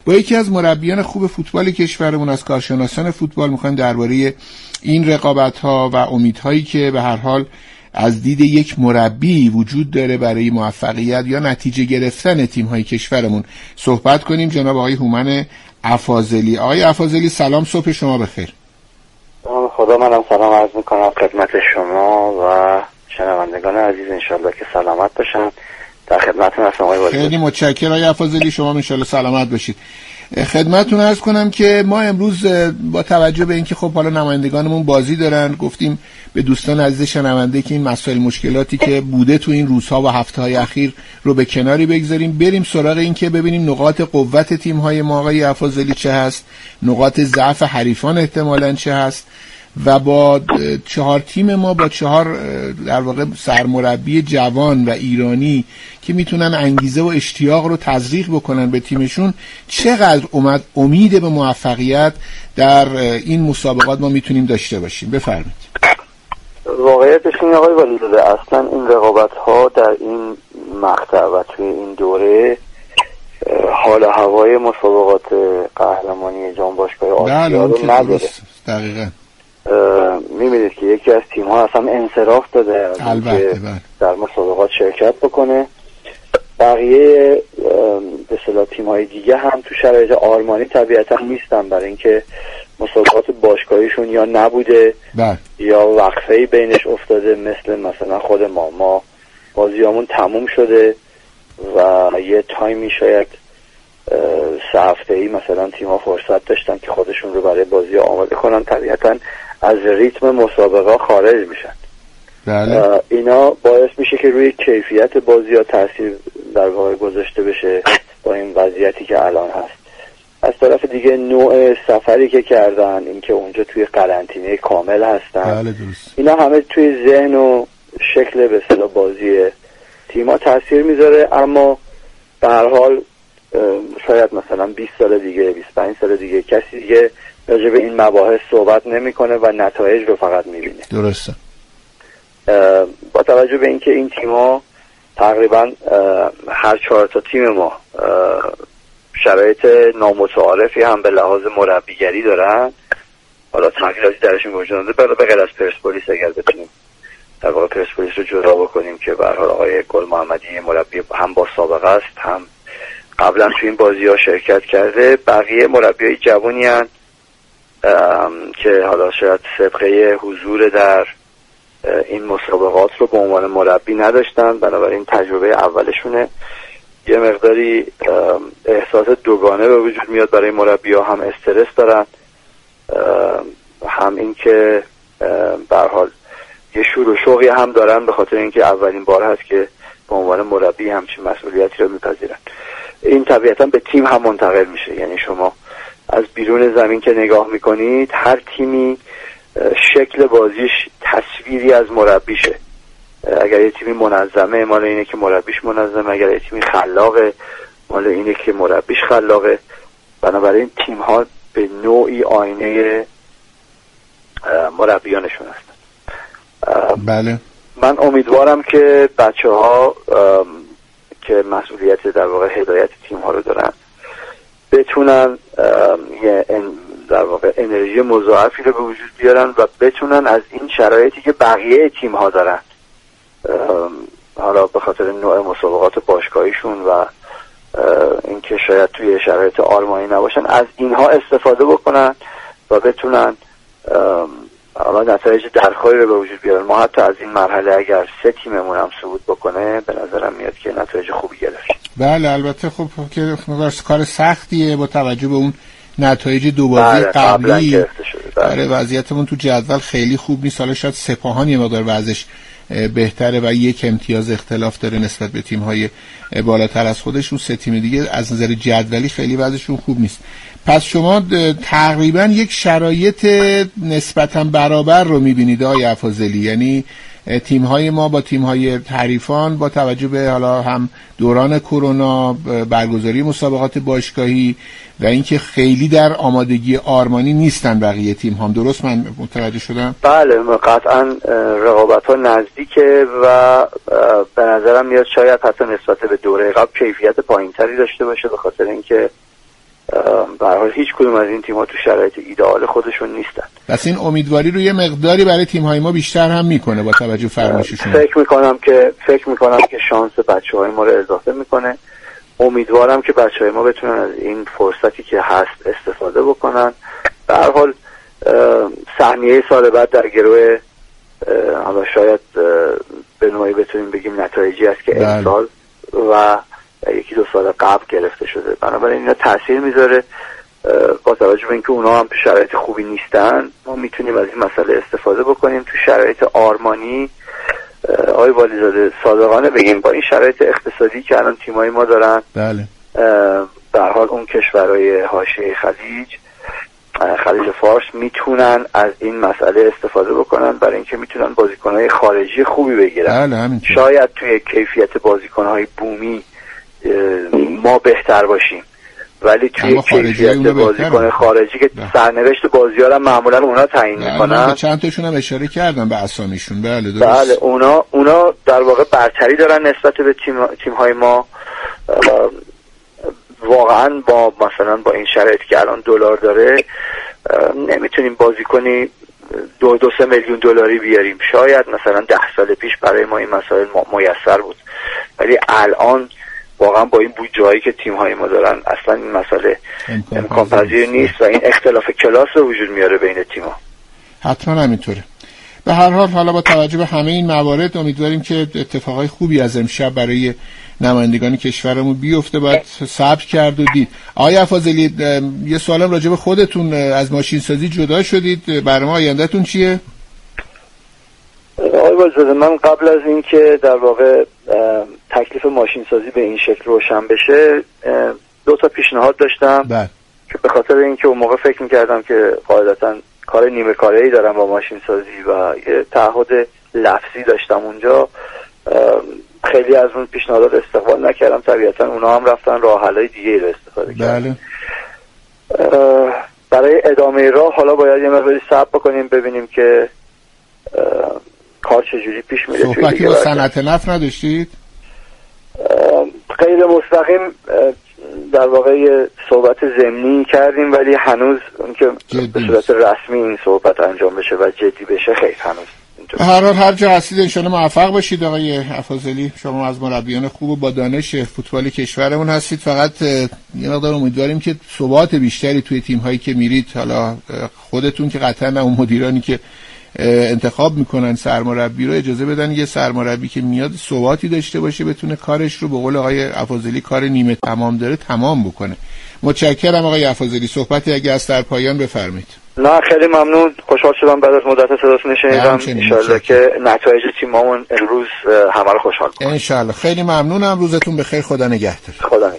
با یکی از مربیان خوب فوتبال کشورمون، از کارشناسان فوتبال، میخوایم درباره این رقابت‌ها و امیدهایی که به هر حال از دید یک مربی وجود داره برای موفقیت یا نتیجه گرفتن تیم‌های کشورمون صحبت کنیم. جناب آقای هومن افاضلی. آقای افاضلی سلام، صبح شما بخیر. خدا، منم سلام عرض میکنم خدمت شما و شنوندگان عزیز، انشالله که سلامت باشن. در خدمتتون هستم آقای وزیر. خیلی متشکرم آقای افاضلی، شما انشالله سلامت باشید. خدمتتون عرض کنم که ما امروز با توجه به اینکه خب حالا نمایندگانمون بازی دارن، گفتیم به دوستان عزیز شنونده که این مسائل مشکلاتی که بوده تو این روزها و هفته‌های اخیر رو به کناری بگذاریم، بریم سراغ این که ببینیم نقاط قوت تیم‌های ما آقای افاضلی چه هست، نقاط ضعف حریفان احتمالاً چه هست و با 4 تیم ما، با 4 در واقع سرمربی جوان و ایرانی که میتونن انگیزه و اشتیاق رو تزریق بکنن به تیمشون، چقدر امید به موفقیت در این مسابقات ما میتونیم داشته باشیم؟ بفرمایید. واقعیتش این آقای ولیزاده، اصلا این رقابت ها در این مقطع و توی این دوره حال و هوای مسابقات قهرمانی جام باشگاه آسیا رو نداره. دقیقاً میبینید که یکی از تیم ها اصلا انصراف داده که در مسابقات شرکت بکنه. بقیه به اصطلاح تیم های دیگه هم تو شرایط آرمانی طبیعتا نیستن، برای اینکه مسابقات باشگاهیشون یا نبوده یا وقفه‌ای بینش افتاده. مثلا خود ما بازیامون تموم شده و یه تایمی شاید 3 هفته‌ای مثلا تیم‌ها فرصت داشتن که خودشون رو برای بازی آماده کنن، طبیعتاً از ریتم مسابقه خارج میشن. بله. اینا باعث میشه که روی کیفیت بازی‌ها تاثیر در واقع گذاشته بشه با این وضعیتی که الان هست. از طرف دیگه نوع سفری که کردن، اینکه اونجا توی قرنطینه کامل هستن، بله درست. اینا همه توی ذهن و شکل به اصطلاح بازی تیم‌ها تاثیر میذاره. اما به هر حال شاید مثلا 20 سال دیگه، 25 سال دیگه کسی دیگه راجع به این مباحث صحبت نمیکنه و نتایج رو فقط میبینه. درسته. با توجه به اینکه این تیم‌ها تقریبا هر 4 تا تیم ما شرایط نامتعارفی هم به لحاظ مربیگری دارن، حالا تغییراتی درشون وجود داره به غیر از پرسپولیس. اگر بتونیم در واقع پرسپولیس رو جدا بکنیم که به هر حال آقای گل محمدی مربی هم با سابقه است، هم قبلا تو این بازی‌ها شرکت کرده، بقیه مربیای جوانی هستند که حالا شاید سابقه حضور در این مسابقات رو به عنوان مربی نداشتن، بنابراین تجربه اولشونه. یه مقداری احساس دوگانه به وجود میاد برای مربی‌ها، هم استرس دارن، هم این که به هر حال یه شور و شوقی هم دارن، به خاطر اینکه اولین بار هست که به عنوان مربی همچین مسئولیتی رو میپذیرن. این طبیعتا به تیم هم منتقل میشه، یعنی شما از بیرون زمین که نگاه میکنید، هر تیمی شکل بازیش تصویری از مربیشه. اگر یه تیمی منظمه، مال اینه که مربیش منظمه. اگر یه تیمی خلاقه، مال اینه که مربیش خلاقه. بنابراین تیم ها به نوعی آینه مربیانشون هستن. بله. من امیدوارم که بچه ها که مسئولیت در واقع هدایت تیم ها رو دارن بتونن در واقع انرژی مضاعفی رو به وجود بیارن و بتونن از این شرایطی که بقیه تیم ها دارن، حالا به خاطر نوع مسابقات باشگاهیشون و اینکه شاید توی شرایط آرمانی نباشن، از اینها استفاده بکنن و بتونن حالا نتایج درخواهی رو به وجود بیارن. ما حتی از این مرحله اگر 3 تیممون هم صعود بکنه، به نظرم میاد که نتایج خوبی گرفت. بله البته خب که کار سختیه با توجه به اون نتایج 2 بازی قبلی. بله. وضعیتمون تو جدول خیلی خوب نیست. حالا شاید سپاهان یه مقدار وضعش بهتره و 1 امتیاز اختلاف داره نسبت به تیم‌های بالاتر از خودشون. 3 تیم دیگه از نظر جدولی خیلی وضعشون خوب نیست. پس شما تقریبا یک شرایط نسبتاً برابر رو می‌بینید آقای افاضلی، یعنی تیم‌های ما با تیم‌های حریفان با توجه به حالا هم دوران کرونا، برگزاری مسابقات باشگاهی و اینکه خیلی در آمادگی آرمانی نیستن بقیه تیم هم. درست من متوجه شدم؟ بله قطعا رقابت‌ها نزدیکه و به نظرم میاد شاید حتی نسبت به دوره قبل کیفیت پایین‌تری داشته باشه، به خاطر اینکه حال هیچ کدوم از این تیم‌ها تو شرایط ایدئال خودشون نیستن. پس این امیدواری رو یه مقداری برای تیم‌های ما بیشتر هم میکنه با توجه فرمایششون. فکر میکنم که شانس بچه‌های ما رو اضافه میکنه. امیدوارم که بچه‌های ما بتونن از این فرصتی که هست استفاده بکنن. به هر حال سهمیه سال بعد در گروه حالا شاید به نوعی بتونیم بگیم نتایجی است که امسال و یکی دو سال قبل گرفته شده، بنابراین اینا تاثیر میذاره. با توجه به اینکه اونا هم تو شرایط خوبی نیستن، ما میتونیم از این مسئله استفاده بکنیم. تو شرایط آرمانی آقای والیزاده صادقانه بگیم با این شرایط اقتصادی که الان تیمای ما دارن، بله به هر حال اون کشورهای حاشیه خلیج فارس میتونن از این مسئله استفاده بکنن برای اینکه میتونن بازیکنهای خارجی خوبی بگیرن. بله شاید توی کیفیت بازیکنهای بومی ما بهتر باشیم، ولی توی کیفیت بازیکن خارجی که سرنوشت بازی‌ها رو معمولا اونا تعیین میکنن. چند تاشون هم اشاره کردم به اسامیشون. بله درست. بله اونا در واقع برتری دارن نسبت به تیم‌های ما. واقعا با مثلا با این شرایطی که الان دلار داره نمیتونیم بازیکنی 2-3 میلیون دلاری بیاریم. شاید مثلا 10 سال پیش برای ما این مسائل میسر بود، ولی الان واقعا با این بودجه‌ای که تیم‌های ما دارن اصلا این مسئله امکان پذیر نیست و این اختلاف کلاس رو وجود میاره بین تیم‌ها. حتما همینطوره. به هر حال حالا با توجه به همه این موارد امیدواریم که اتفاقای خوبی از امشب برای نمایندگان کشورمون بیفته. باید صبر کرد و دید. آقای افاضلی یه سوالم راجع به خودتون، از ماشین سازی جدا شدید، برنامه آینده‌تون چیه؟ آقای والیزاده من قبل از این که در واقع تکلیف ماشین سازی به این شکل روشن بشه 2 تا پیشنهاد داشتم که به خاطر اینکه اون موقع فکر می‌کردم که قاعدتاً کار نیمه کاره‌ای دارم با ماشین سازی و یه تعهد لفظی داشتم اونجا، خیلی از اون پیشنهادات استقبال نکردم. طبیعتاً اونا هم رفتن راه حل‌های دیگه‌ای رو استفاده کردن. برای ادامه راه حالا باید یه مقداری صبر بکنیم ببینیم که کار چجوری پیش میره. صحبتی با صنعت نفت نداشتید؟ غیر مستقیم در واقع صحبت ضمنی کردیم، ولی هنوز اون که به صورت رسمی این صحبت انجام بشه و جدی بشه خیلی هنوز. هر حال هر جا هستید انشالله موفق باشید آقای افاضلی. شما از مربیان خوب و با دانش فوتبال کشورمون هستید. فقط یه مقدار امیدواریم که ثبات بیشتری توی تیم‌هایی که میرید، حالا خودتون که قطعا نه اون مدیرانی که انتخاب میکنن سرمربی رو، اجازه بدن یه سرمربی که میاد ثباتی داشته باشه، بتونه کارش رو به قول آقای افاضلی کار نیمه تمام داره تمام بکنه. متشکرم آقای افاضلی. صحبتی اگه از در پایان بفرمایید. نه خیلی ممنون، خوشحال شدم بعد از مدت صداتون شنیدم. ان شاءالله که نتایج تیممون امروز همه رو خوشحال کنه. ان شاءالله. خیلی ممنونم، روزتون بخیر، خدا نگهدار. خدا نگهدار.